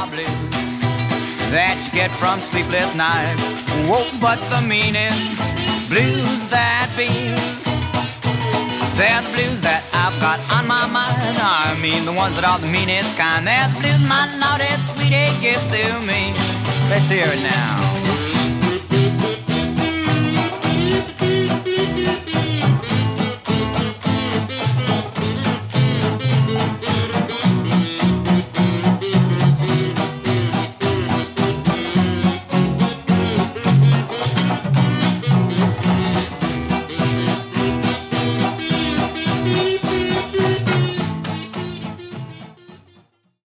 blues that you get from sleepless nights. Whoa, but the meanest blues that be, they're the blues that I've got on my mind. I mean the ones that are the meanest kind. They're the blues my naughty sweetie gives to me. Let's hear it now.